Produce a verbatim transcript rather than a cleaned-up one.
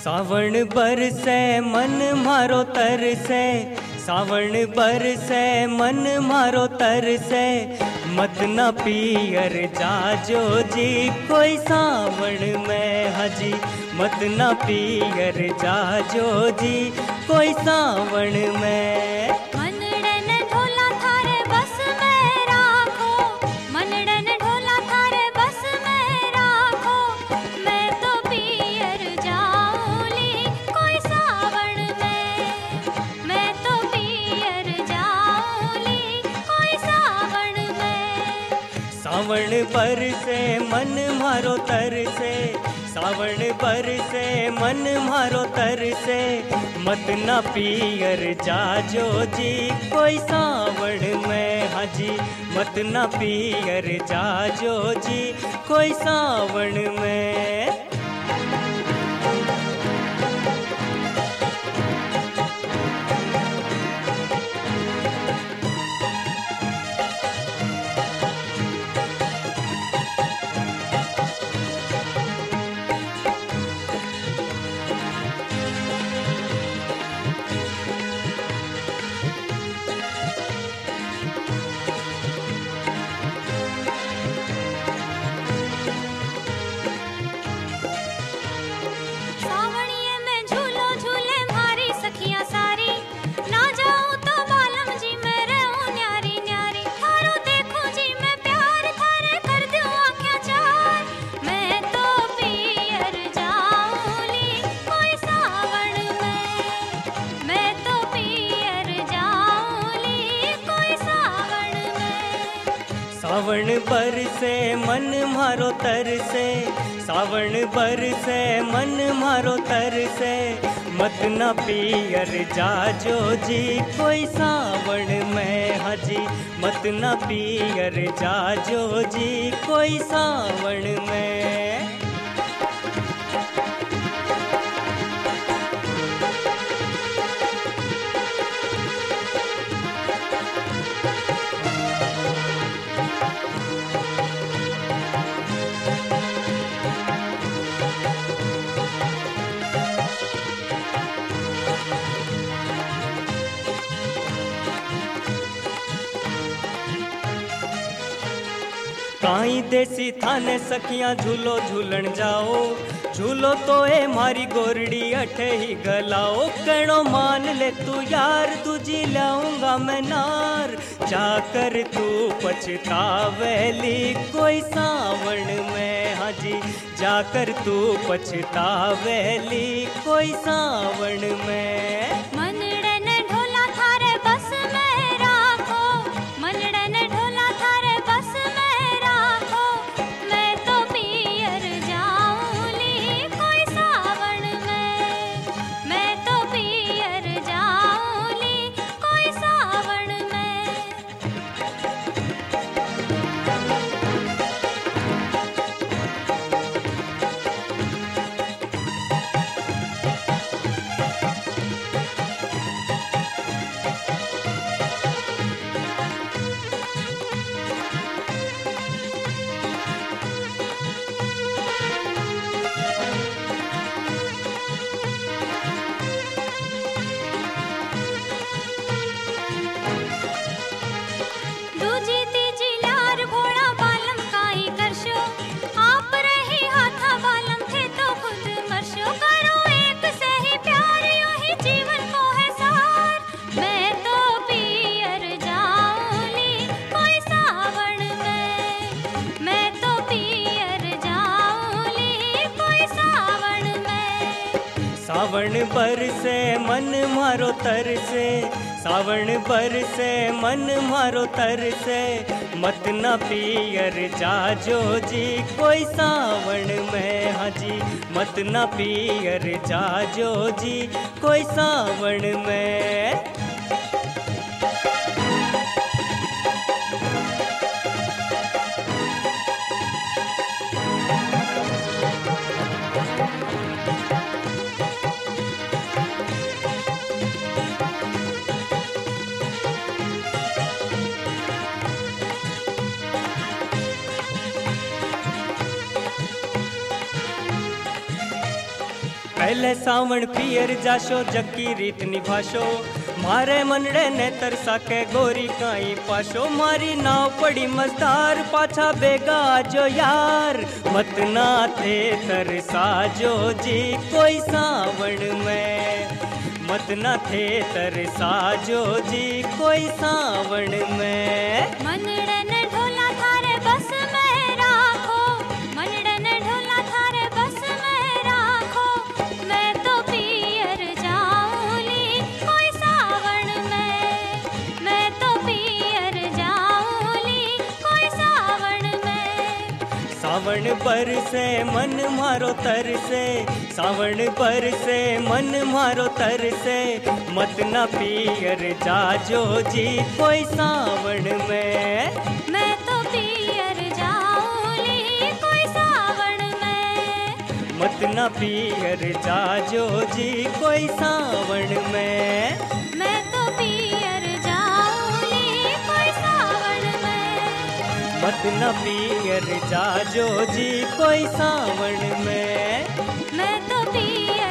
सावण बरसे मन मारो तरसे, सावण बरसे मन मारो तरसे, मत न पियर जाजो जी कोई सावण में हाजी, मत न पियर जाजो जी कोई सावण में। मनड़न ढोला थारे बस में राखो, मनड़न ढोला थारे बस में राखो, मैं तो पियर जाऊली कोई सावण में, मैं तो पियर जाऊली कोई सावण में। सावण बरसे मन मारो तरसे, सावण बरसे मन मारो तरसे, मत न पियर जाजो जी कोई सावण में हाजी, मत न पियर जाजो जी कोई सावण में। सावण बरसे मन मारो तरसे, सावण बरसे मन मारो तरसे, मत न पियर जाजो जी कोई सावण में हाजी, मत न पियर जाजो जी कोई सावण में। काई देसी थाने सखियां झूलो झूलन जाओ, झूलो तो है मारी गोरड़ी अठे ही गलाओ, कणो मान ले तू यार तुझी लाऊंगा मैं नार, जाकर तू पछतावेली कोई सावण में हाजी, जाकर तू पछतावेली कोई सावण में। मनड़न ढोला थारे बस में राखो, मनड़न ढोला थारे बस में राखो, मैं तो पियर जाऊली कोई सावण में, मैं तो पियर जाऊली कोई सावण में। दूजी तीजी लार घोड़ा बालम काई करशो, आप रही हाथा बालम थे तो खुद मरशो, करो एक से ही प्यार यूं ही जीवन को है सार, मैं तो पियर जाऊली कोई सावण में, मैं तो पियर जाऊली कोई सावण में। सावण बरसे मन मारो तरसे, सावण बरसे मन मारो तरसे, मत न पियर जाजो जी कोई सावण में हाजी, मत न पियर जाजो जी कोई सावण में। पहले सावण पियर जाशो जक्की रीत निभाशो मारे मनड़े ने तरसा के गोरी काई पाशो मारी नाव पड़ी मजदार पाछा बेगा आजो यार मत ना थे तरसाजो जी कोई सावण में मत ना थे तरसाजो जी कोई सावण में मनड़न ढोला थारे बस में राखो मनड़न ढोला थारे बस में राखो मैं तो पियर जाऊंली कोई सावण में मैं तो पियर जाऊंली कोई सावण में सावण पर से मन मारो तर से सावण पर से मन मारो तर से मत ना पियर जाजो जी कोई सावण में मैं तो पियर जाऊंली कोई सावण में मत ना पियर जाजो जी कोई सावण में मैं तो पियर जाऊंली कोई सावण में मत ना पियर जाजो जी कोई सावण में मैं तो पियर